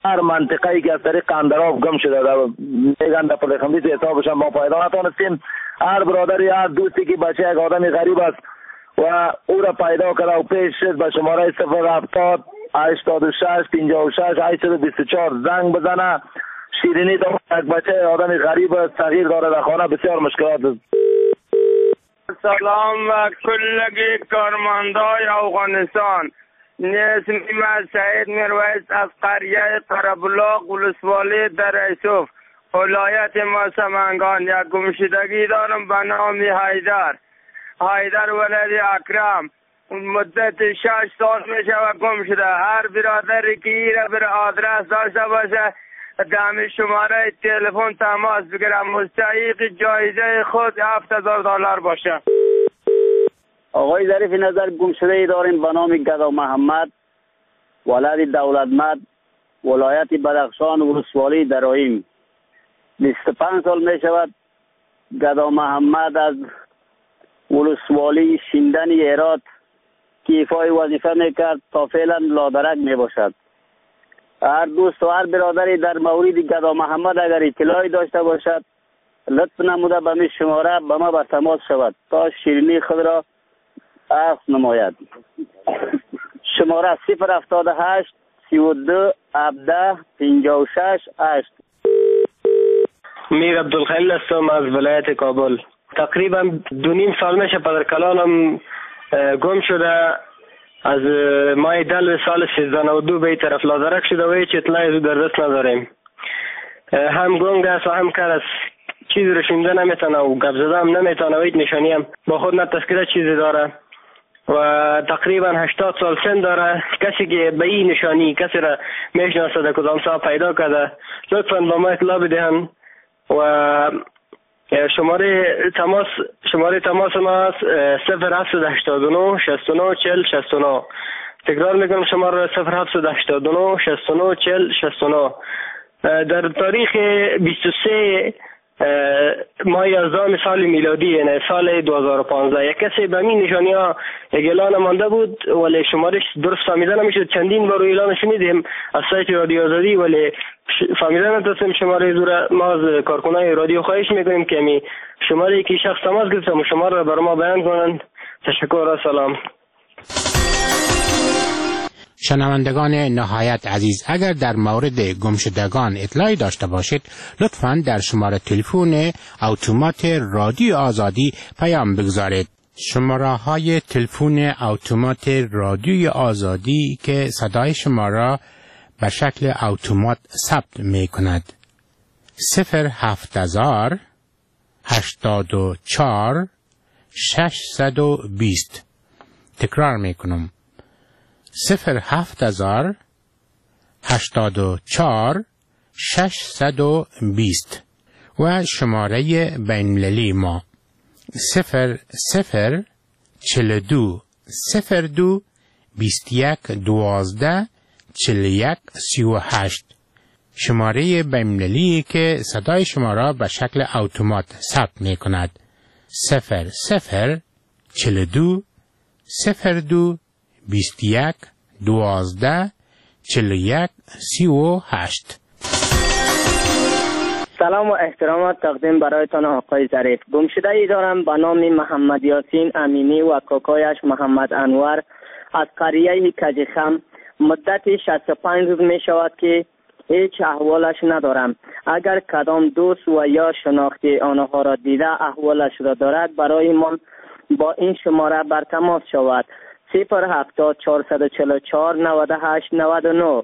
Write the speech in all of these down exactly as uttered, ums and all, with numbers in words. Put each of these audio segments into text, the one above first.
هر منطقه‌ای که از طریق قندراب گم شده میگن در پلخمریز حسابش ما پیدا نتونستیم. هر برادری هر دوستی که بچه یک آدم غریب است و او را پیدا کرده و پیش شد به شماره صفر هفتاد هشتاد و شش پنجاه و شش هشتصد و بیست و چهار زنگ بزنه. شیرینی داره، یک بچه آدم غریب است، صغیر داره در خانه، بسیار مشکلات است. سلام و کلگی کارمندای افغانستان. اسم من سعید میرویس از قریه قره‌بلاغ ولسوالی در یوسف ولایت ما سمنگان. یک گمشدگی دارم به نام حیدر حیدر ولد اکرم. مدت شش سال میشه و گم شده. هر برادری که ایره بر آدرس داشته باشه دم شماره تلفن تماس بگیرم. مستحق جایزه خود هفت هزار دلار باشه. آقای ظریف نظر گمشده ای داریم به نام گدا محمد ولد دولتمند ولایت بدخشان ولسوالی درایم. بیست و پنج سال می شود گدا محمد از ولسوالی شیندن هرات که ایفای وظیفه میکرد تا فعلا لادرک می باشد. هر دوست و هر برادری در مورد گدا محمد اگر اطلاعی داشته باشد لطف نموده به می شماره به ما به تماس شود تا شیرینی خود را اخذ نماید. شماره صفر هفتاد و هشت سی و دو هفده پنجاه و شش هشت. میر عبدالخلیل هستم از ولایت کابل. تقریبا دو نیم سال میشه پدرکلانم گم شده. از ماه دل سال سیزده نود و دو به این طرف لادرک شده و هیچ اطلاعی از او در دست نداریم. هم گنگ است و هم کر است. چیزی رو شنیده نمیتونه و گپ زده هم نمیتونه و هیچ نشانی هم با خود نه تذکره چیزی داره و تقریبا هشتاد سال سن داره. کسی که به این نشانی کسی را میشناسه کدام سا پیدا کرده لطفاً با ما اطلاع بدهن. و شماره تماس شماره تماس ما صفر هفت هشتاد و نه شصت و نه چهل شصت و نه. تکرار میکنم شماره صفر هفت هشتاد و نه شصت و نه چهل شصت و نه. در تاریخ بیست و سه ماه یازده سال میلادی یعنی سال دو هزار و پانزده یک کسی به این نشانی ها یک اعلان مانده بود ولی شمارش درست فهمیده نمیشد. چندین بار اعلان شنیدیم از سایت رادیو آزادی ولی فهمیده نتونستیم شماره زور. ما از کارکنای رادیو خواهش میکنیم که می شماره که شخص تماس گرفته و شماره را برای ما بیان کنند. تشکر و سلام. شنوندگان نهایت عزیز، اگر در مورد گمشدگان اطلاعی داشته باشید لطفاً در شماره تلفن اتومات رادیو آزادی پیام بگذارید. شماره های تلفن اتومات رادیو آزادی که صدای شما را به شکل اتومات ثبت می کند: صفر هفت هزار هشتاد و چهار ششصد و بیست. تکرار می کنم: صفر هفت هزار هشتاد و چهار ششصد و بیست. و شماره بین‌المللی ما صفر صفر چهل و دو صفر دو بیست و یک دوازده چهل و یک سی و هشت. شماره بین‌المللی که صدای شما را به شکل اتومات ثبت می کند: صفر صفر چهل و دو صفر دو بیست و یک دوازده چهل و یک سی و هشت. سلام و احترامات تقدیم برایتان آقای ظریف. گمشده ای دارم به نام محمد یاسین امینی و کاکایش محمد انور از قریه کجخم. مدت شصت و پنج روز می شود که هیچ احوالش ندارم. اگر کدام دوست و یا شناختی آنها را دیده احوالش را دارد برای من با این شماره بر تماس شود: صفر هفتاد چهارصد و چهل و چهار نود و هشت نود و نه.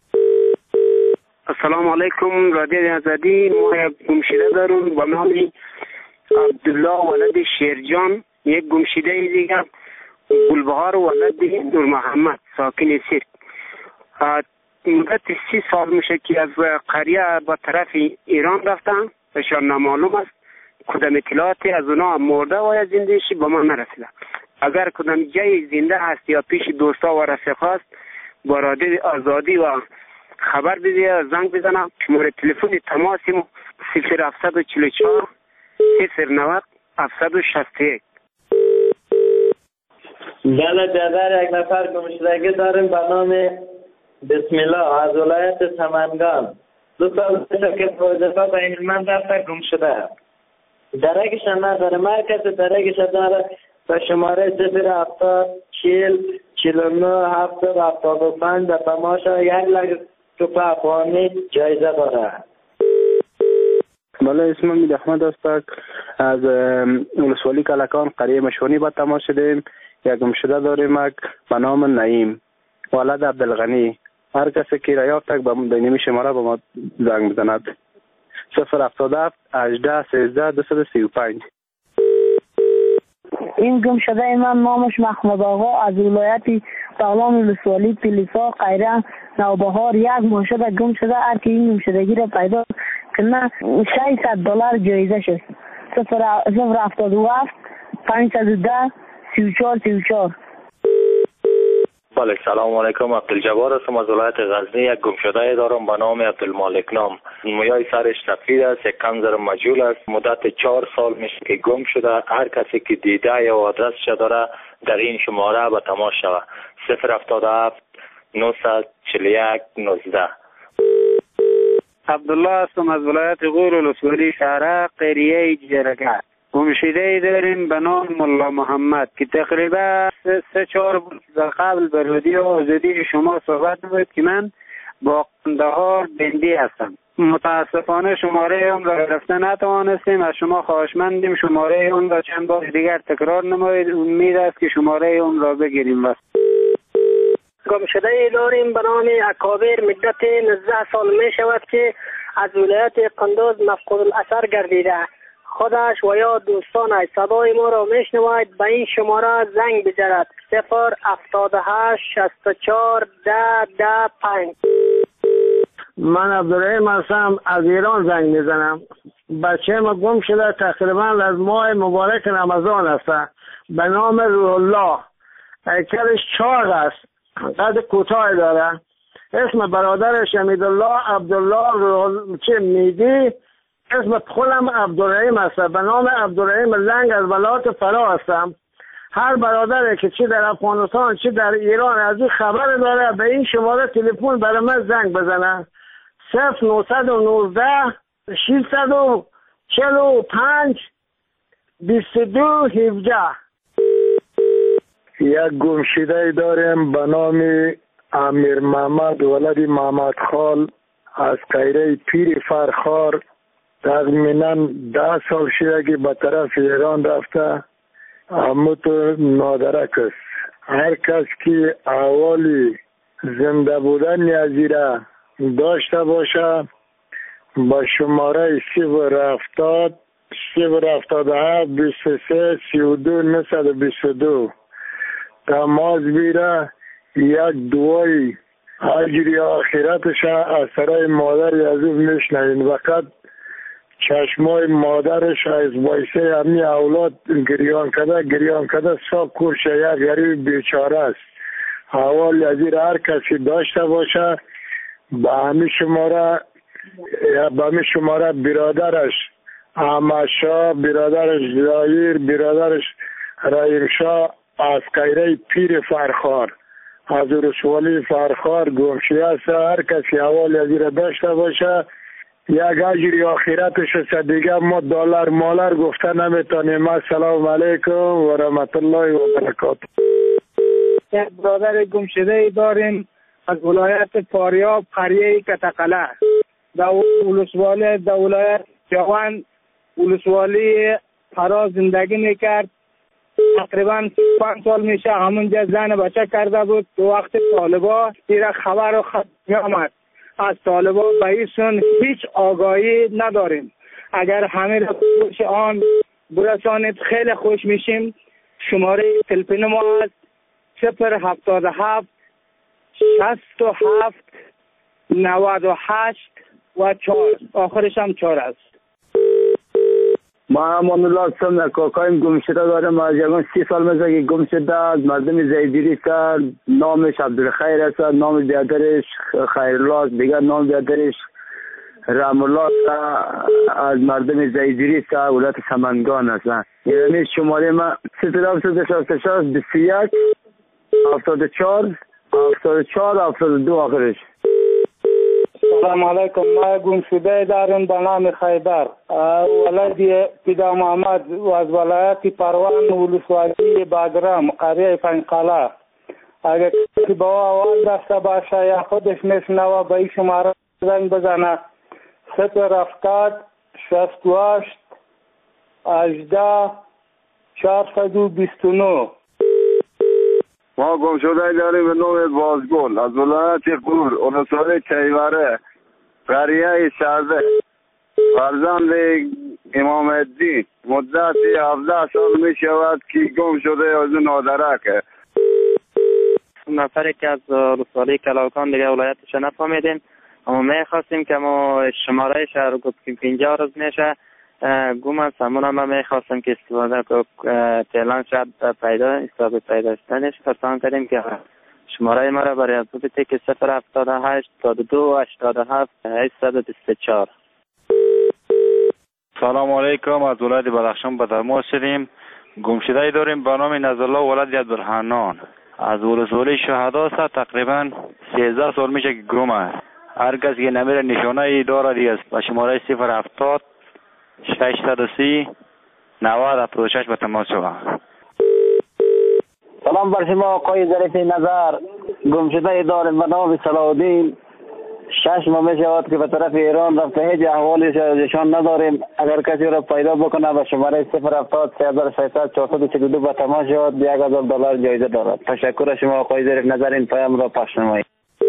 السلام علیکم رادیو آزادی. ما یک گمشده داریم با نام عبدالله ولد شیرجان. یک گمشده دیگه گلبهار ولد نور محمد ساکن سیرک. مدت سی سال میشه که از قریه به طرف ایران رفتن. بهشان نامعلوم است کدام اطلاعاتی از اونا مرده و یا زندهشی به ما نرسیده. اگر کدام جای زنده هست یا پیش دوستا و رفیقا است با رادیو آزادی و خبر بده زنگ بزنم. شماره تلفن تماسیم صفر هفت چهار چهار صفر نود هفت شصت و یک. بله جدر یک نفر گمشدگی داریم به نام بسم الله. از ولایت سمنگان. دو سال پیش که پروژه‌ها به این من رفته گم شده. درکش نداره، مرکز درکش داره به شماره صفر هفتاد چهل چهل و نه هفتاد هفتاد و پنج به تماشا یک لک توپ افغانی جایزه داره. بله، اسمم مید احمد است. از ولسوالی کلکان قریه مشونی با تماس شدیم. یک گم شده داریم به نام نعیم ولد عبدالغنی. هر کسی که را یافت به بینمی شماره به ما زنگ بزند. صفر هفتاد هفت هجده سیزده دویست و سی و پنج. این گم شده من نامش محمد آقا از ولایت بغلان ولسوالی پلیسا قیره نوبهار. یک ماه شده گم شده. هر کی این گم شدگی را پیدا کنه ششصد دلار جایزه شد. صفر هفتاد و هفت پانصد و ده سی و چهار سی و چهار. بله، سلام علیکم. عبدالجبار هستم از ولایت غزنی. یک گم شده دارم به نام عبدالمالک نام. مویای سرش سفید است، یک کمزر مجهول است. مدت چهار سال میشه که گم شده. هر کسی که دیده یا آدرسش داره در این شماره به تماس شود. صفر هفتاد و هفت نهصد و چهل و یک نوزده. عبدالله هستم از ولایت غور ولسوالی شهره قریه جرگه. گمشده داریم به نام ملا محمد که تقریبا سه, سه چهار در قبل به رادیو آزادی شما صحبت بود که من با قندهار بندی هستم. متاسفانه شماره اون را گرفته نتوانستیم. از شما خواهشمندیم شماره اون را چند بار دیگر تکرار نمایید. امید است که شماره اون را بگیریم. بس گمشده داریم به نام اکابر. مدت نوزده سال می شود که از ولایت قندوز مفقود الاثر گردیده. خودش و یا دوستانش صدای ما را میشنوید به این شماره زنگ بزند. صفر هفتاد و هشت شصت و چهار ده ده پنج. من عبدالرحیم هستم از ایران زنگ میزنم. بچه ما گم شده تقریبا از ماه مبارک رمضان است. به نام روح الله. هیکلش چاق است، قد کوتاه داره. اسم برادرش امیدالله عبدالله روح چه میدی. اسم خودم عبدالرحیم است. به نام عبدالرحیم لنگ از ولایت فرا هستم. هر برادری که چی در افغانستان چی در ایران از این خبر داره به این شماره تلفن برای من زنگ بزنه. صفر نهصد و نوزده ششصد و چهل و پنج بیست و دو هفده. یک گمشده داریم به نام امیر محمد ولد محمد خال از قیره پیر فرخار. تقریباً ده سال شده که به طرف ایران رفته. اموت نادرک است. هر کس که احوالی زنده بودن یزیره داشته باشه با شماره صفر هفتاد صفر هفتاد و هفت بیست و سه سی و دو نهصد و بیست و دو تماس بیره. یک دوای اجری آخرتش از سرای مادر یزید میشنوین. وقت چشمای مادرش از بایسه همی اولاد گریان کده گریان کده ساب کورشه. یک غریب بیچاره است. اول یزیر هر کسی داشته باشه به همی شماره به همی شماره برادرش احمد شاه، برادرش زایر، برادرش رحیم شاه از قیره پیر فرخار از رسوالی فرخار گمشده است. هر کسی اول یزیر داشته باشه یک اجری آخرتش است. دیگه ما دلار مالر گفته نمیتونیم. السلام علیکم و رحمت الله و برکاته. یک برادر گمشده داریم از ولایت فاریاب قریه کتقله در ولسوالی در ولایت جوان ولسوالی فرا زندگی میکرد. تقریبا پنج سال میشه همونجا زن بچه کرده بود. تو وقت طالبا دیره خبر و خط میامد از طالبا به ایشون هیچ آگاهی نداریم. اگر همه را خوش آن برسانید خیلی خوش میشیم. شماره تلفن ما است صفر هفتاد و هفت شصت و هفت نود و هشت و چهار. آخرش هم چهار است. ما امان الله هستم. کاکایم گمشده دارم. از یکان سی سال مثل که گمشده از مردم زیدیری است. نامش عبدالخیر است. نام بیادرش خیرالله است. دیگر نام بیادرش رحم الله است. از مردم زیدیری است. ولایت سمنگان است. یعنی شماره ما صفر هفتاد و شش بیست و یک هفتاد و چهار هفتاد و چهار هفتاد و دو آخرش. سلام علیکم. ما گمشده داریم به نام خیبر. ولد پیدا محمد و از ولایت پروان ولسوالی باگرام قریه پنجقلا. اگر کسی با آواز داشته باشه یا خودش میشنوه به این شماره زنگ بزنه صفر هفتاد شصت و هشت هجده چهارصد و بیست و نه. ما گمشده داریم به نام بازگل از ولایت قور ولسوالی چیوره قریه شازده فرزند امام الدین. مدت هفده سال می شود که گم شده از نادرکه. نفری که از ولسوالی کلاوکان دیگه ولایتش نفهمیدیم، اما می خواستیم که ما شماره شهر گفتیم پینجا روز میشه گم است. همون هم می خواستیم که استفاده که فعلا شاید پیدا استفاده پیدا شدنش فرسان کردیم که شماره ما را برای ضبط که صفر هفتاد و هشت هفتاد و دو هشتاد و هفت هشتصد و بیست و چهار. سلام علیکم. از ولایت بدخشان به تماس شدیم. گمشده داریم به نام نظرالله ولد عبدالحنان از ولسوالی شهدا است. تقریبا سیزده سال میشه که گم است. هر کس که نمیره نشانه ای داره دیگه با شماره صفر هفتاد ششصد و سی نود هفتاد و شش به تماس شود. سلام بر شما آقای ظریف نظر. گمشده داریم به نام صلاح الدین. شش ماه می شود که به طرف ایران رفته، هیچ احوالش ازشان نداریم. اگر کسی را پیدا بکنه به شماره صفر هفتاد سه هزار و سیصد چهارصد و چهل و دو به تماس شود. یک هزار دلار جایزه دارد. تشکر شما آقای ظریف نظر. این پیام را پخش نمایید.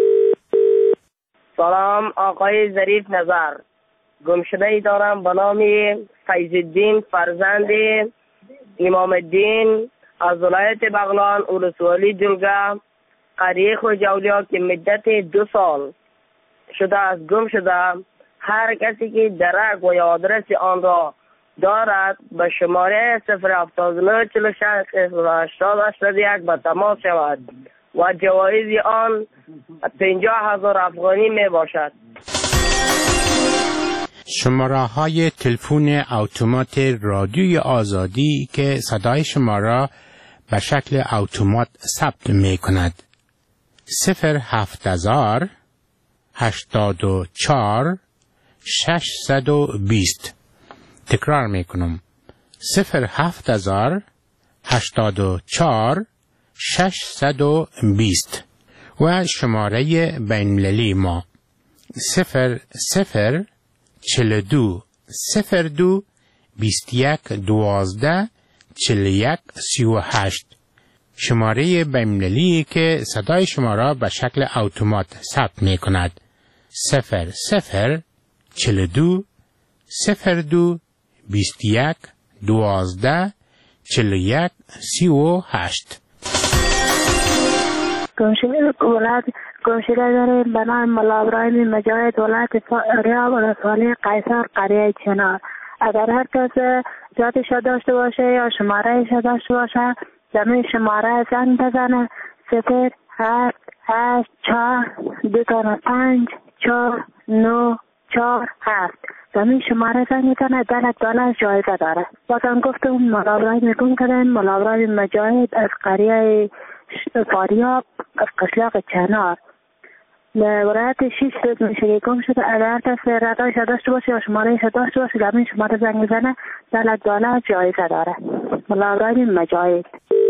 سلام آقای ظریف نظر. گمشده ای دارم به نام فیض الدین فرزند امام الدین از ولایت بغلان ولسوالی جلگه قریه خوجاولیا که مدت دو سال شده از گم شده. هر کسی که درک و یا آدرس آن را دارد به شماره صفر هفتاد و نه چهل و شش هشتاد هشتاد و یک به تماس شود و جوایز آن پنجاه هزار افغانی می باشد. شماره های تلفن اتومات رادیوی آزادی که صدای شما را به شکل اتومات ثبت می کند: صفر هفت هزار هشتاد و چهار ششصد و بیست. تکرار می کنم: صفر هفت هزار هشتاد و چهار ششصد و بیست. و شماره بین‌المللی ما صفر صفر چهل و دو صفر دو بیست و یک دوازده چهل و یک سی و هشت. شماره بین‌المللی که صدای شما را به شکل اتومات ثبت می کند: صفر صفر چهل و دو صفر دو بیست و یک دوازده چهل و یک سی و هشت. گمشده ولایت گمشده داریم به نام ملا ابراهیم مجاهد ولایت فاریاب ولسوالی قیصر قریه چنار. اگر هر کس جاتش داشته باشه یا شمارهش داشته باشه زمین شماره زنگ بزنه: صفر هفت هشت چهار دو تا پنج چهار نو چهار هفت. زمین شماره زنگ میزنه. ده دلار جایزه داره. بازم گفتم ملا ابراهیم گم کردن ملا ابراهیم مجاهد از قریه فاریاب از قشلاق چنار ولایت شیش رد میشه که گم شده. اگر کس ردایش داشته باشه یا شمارهش داشته باشه زمین شماره زنگ میزنه. ده دلار جایزه داره. ملا ابراهیم مجاهد.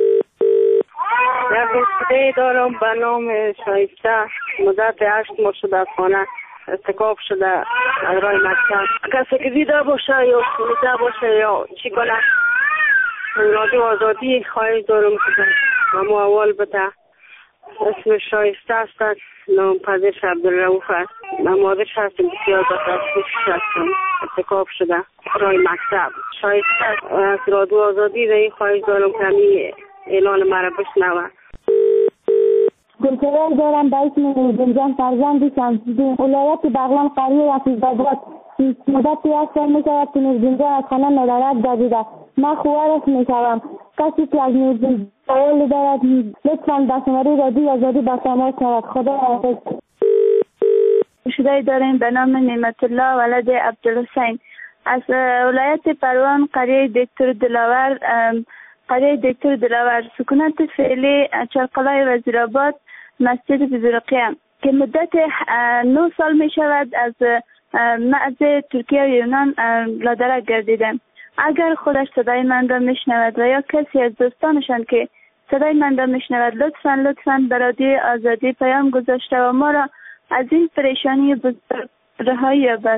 یک گمشده دارم به نام شایسته. مدت هشت ماه شده از خانه ارتکاب شده از راه مکتب. کسی که دیده باشه یا شنیده باشه یا چی کنه رادیو آزادی خواهش دارم که همو اول بده. اسم شایسته است. نام پدرش عبدالرؤوف است. مادرش هستم بسیار بسیارش هستم ارتکاب شده راه مکتب. شایسته از رادیو آزادی در این خواهش دارم که همی اعلان مرا بشنوه. گمشده دارم به اسم نورجان فرزند شمس‌الدین ولایت بغلان قریه یزدآباد. مدتی یک سال می شود که نورجان از خانه ندارد دویده. من خوارش می شوم. کسی که از نورجان سوال دارد لطفاً به شماره رادیوی آزادی به تماس شود. خدا حافظ. گمشده داریم به نام نعمت الله ولد عبدالحسین از ولایت پروان قریه دکتر دلاور قریه دکتر دلاور. سکونت فعلی چرقلای وزیرآباد مسجد بزرقیه که مدت نه سال می شود از مرز ترکیه و یونان لادرک گردیدم. اگر خودش صدای من را میشنود و یا کسی از دوستانشان که صدای من را میشنود لطفاً لطفاً به رادیو آزادی پیام گذاشته و ما را از این پریشانی بزرگ رهایی یابد.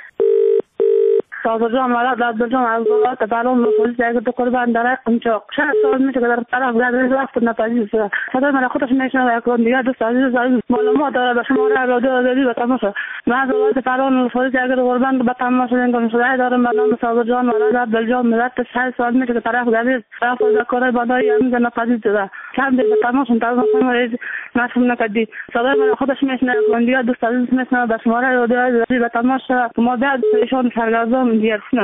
صادر جان ولد عبد جان از ولایت بلوم پلیس اگر تو قربان داره قمچاق شش سال میشه که در طرف گذشته رفت نتایج شده. صدای من خودش میشنوه یک دیگه دوست عزیز عزیز معلومات داره به شما رادیو آزادی به تماشا. من از ولایت بلوم پلیس اگر قربان به تماشا اینکه صدای دارم به نام صادر جان ولد عبد جان ملت شش سال میشه که طرف گذشته رفت از کار بندای امید نتایج شده. چند به تماشا تماشا مریض نشون نکردی. صدای من خودش میشنوه دیگه دوست عزیز میشنوه به شما رادیو آزادی به تماشا ما بعد ایشان سرگردان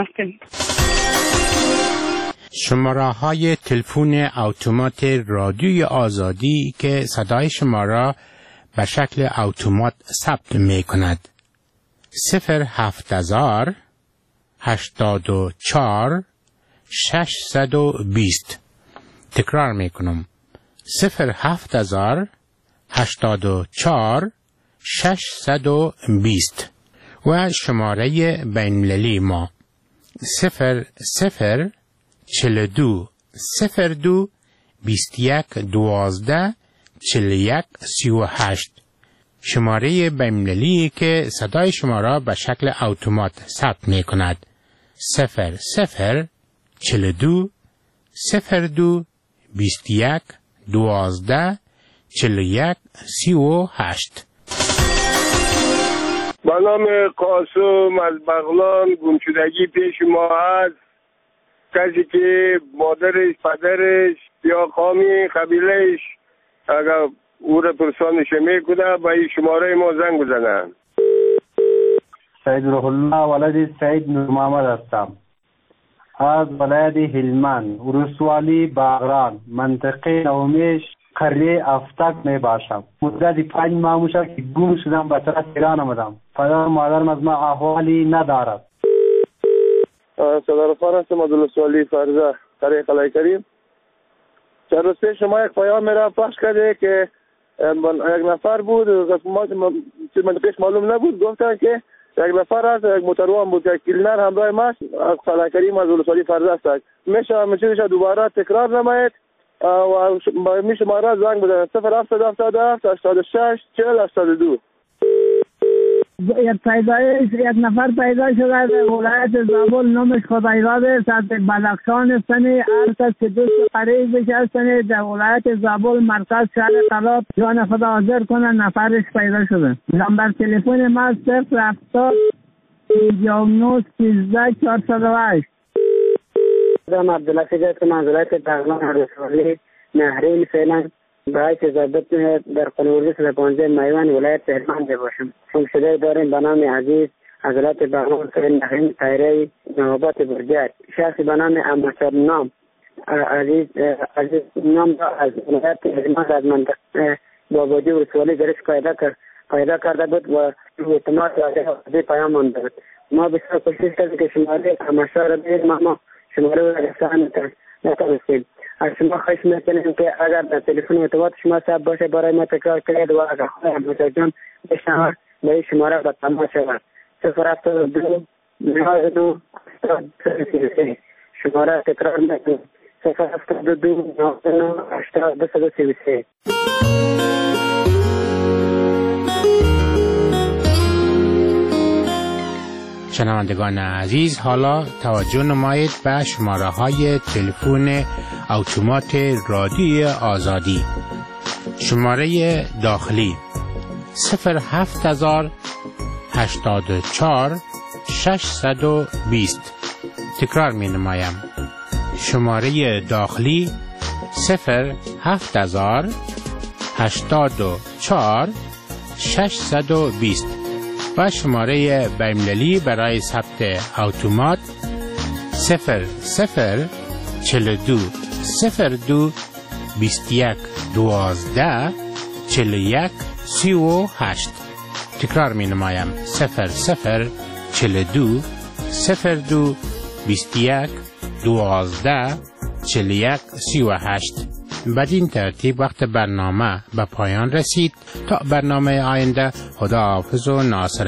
شماره های تلفن اتومات رادیوی آزادی که صدای شما را به شکل اتومات ثبت می کند صفر هفت هزار هشتاد و چهار ششصد و بیست. تکرار می کنم صفر هفت هزار هشتاد و چهار ششصد و بیست و شماره بین‌المللی ما صفر صفر چهل و دو صفر دو بیست یک دوازده چهل و یک سی و هشت. شماره بین‌المللی که صدای شما را به شکل اتومات ثبت می کند صفر صفر چهل و دو صفر دو بیست یک دوازده چهل و یک سی و هشت. به نام قاسم از بغلان گمشدگی پیش ما هست. کسی که مادرش پدرش یا قومی قبیلهش اگر او را پرسانش میکنه به این شماره ما زنگ بزنن. سید روح الله ولد سید نور محمد هستم از ولایت هلمند ولسوالی باغران منطقه نومیش قریه افتک می باشم. مدت پنج ماه میشه که گم شدم به طرف ایران آمدم. پدر مادرم از ما احوالی ندارد. صدرفان هستم از ولسوالی فرزه قریه قلعه کریم. چند روز پیش شما یک پیام میرا پخش کرده که یک نفر بود من پیش معلوم نبود گفتن که یک نفر هست یک موتروان بود که کلینر همراه ما از قلعه کریم از ولسوالی فرزه است. میشه همه چیزش دوباره تکرار نماید و میشه ما را زنگ بزنن صفر هفتاد هفتاد هفت هشتاد و شش چهل هشتاد و دو. یک پیدایش یک نفر پیدا شده در ولایت زابل نامش خدایراد است از بدخشان است. هر کس که دوست قریبش هستن در ولایت زابل مرکز شهر طلات جان خدا حاضر کنه نفرش پیدا شده. نمبر تلفن ما صفر هفتاد پنجاه و نه سیزده چهارصد و هشت. من عبدالحفیظ هستم از ولایت بغلان ولسوالی نهرین فعلا برای ضربت در قانون سال پانزده میوان ولایت هلمند باشم. گمشده داریم به نام عزیز از ولایت بغلان نهرین تایره نوبات برجک. شخصی به نام امشر نام عزیز عزیز نام از ولایت هلمند از منطقه باباجی ولسوالی درش قاعده کرد قاعده کرده بود و اعتماد از پیام مانده بود. ما بسیار کوشش کردیم که شماره امشر را بگیریم اما شماره را رسان نتوانستیم. از شما خواهش میکنیم که اگر در تلفن ارتباط شما ثبت باشه برای ما تکرار کنید و اگر خواهی همسر جان بشنوه به این شماره به تماس شود صفر هفتاد و دو نود و دو هشتاد و سه. شماره تکرار میکنیم صفر هفتاد و دو نود و دو هشتاد و سه. شنوندگان عزیز حالا توجه نمایید به شماره های تلفن اتومات رادیوی آزادی. شماره داخلی صفر هفت هزار هشتاد و چهار ششصد و بیست. تکرار می نمایم شماره داخلی صفر هفت هزار هشتاد و چهار ششصد و بیست و شماره بین‌المللی برای ثبت اتومات صفر صفر چهل و دو صفر دو بیست یک دوازده چهل و یک سی و هشت. تکرار می نمایم صفر صفر چهل و دو صفر دو بیست یک دوازده چهل و یک سی و هشت بدین ترتیب وقت برنامه به پایان رسید. تا برنامه آینده، خداحافظ و ناصر